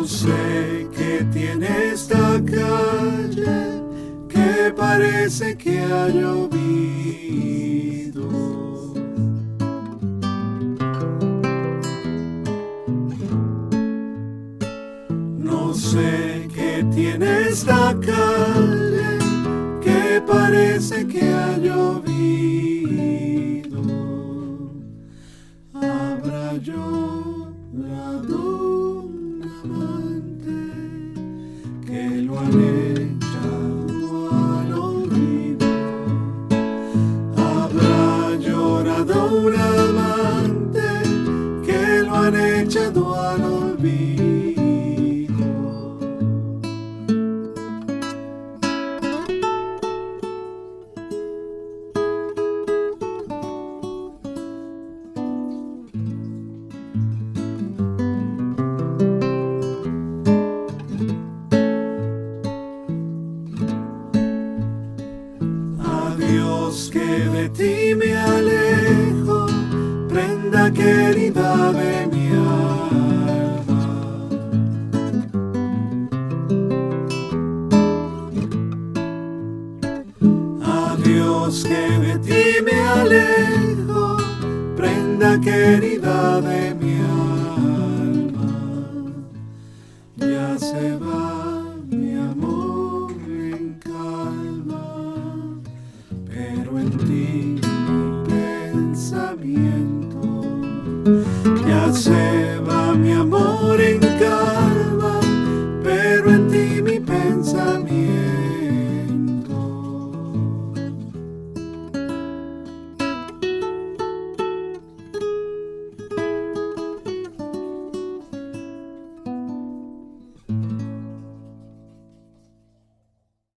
No sé qué tiene esta calle que parece que ha llovido. No sé qué tiene esta calle que parece que ha llovido. Habrá llorado un amante que lo han echado al olvido. Habrá llorado un amante que lo han echado al olvido. Adiós, que de ti me alejo, prenda querida de mi alma. Adiós, que de ti me alejo, prenda querida de mi alma. Ya se va mi amor en calma, pero en ti mi pensamiento ya se